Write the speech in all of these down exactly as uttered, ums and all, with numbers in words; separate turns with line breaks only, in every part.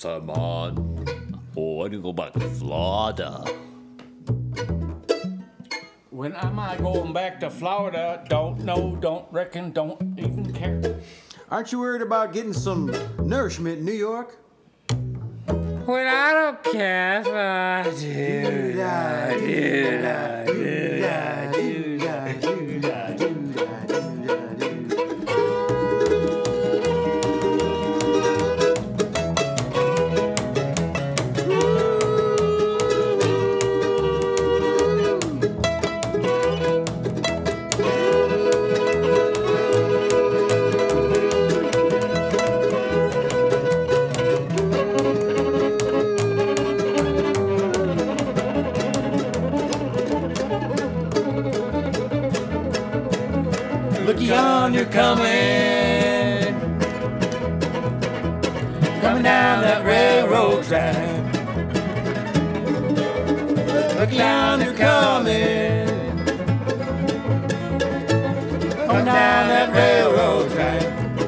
time on. Oh, I need to go back to Florida.
When am I going back to Florida? Don't know, don't reckon, don't even care.
Aren't you worried about getting some nourishment in New York?
When I don't care if I do da, do da, do da, do da, do da, do da, do
Yonder coming, coming down that railroad track. Look yonder coming, coming down that railroad track.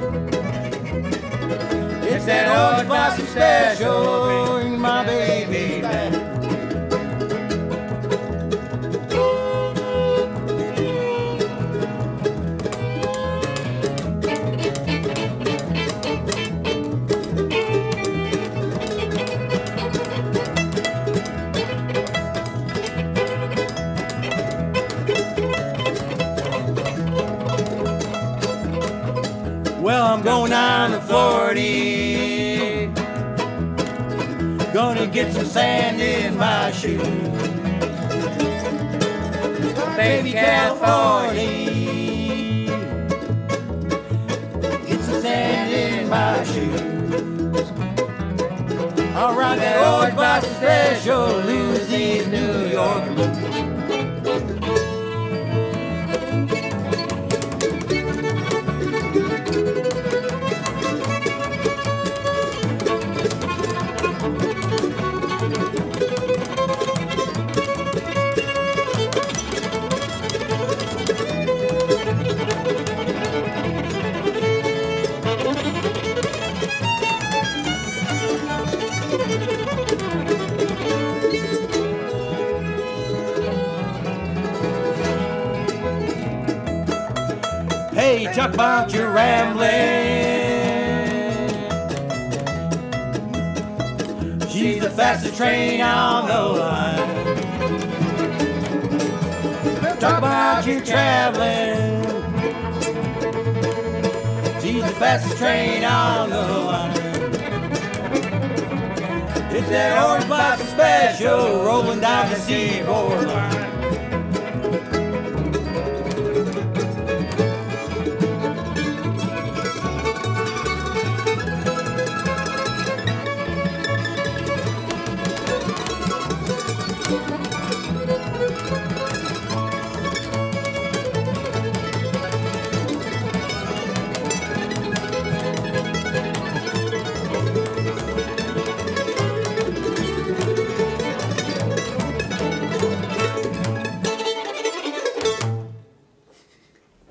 It's that old Boston special, my baby back. Well, I'm going down to Florida, gonna get some sand in my shoes. Baby California, get some sand in my shoes. I'll ride that old Boston special, lose these New York blues. Hey, talk about your rambling. She's the fastest train on the line. Talk about your traveling. She's the fastest train on the line. It's that orange Boston special rolling down the seaboard line.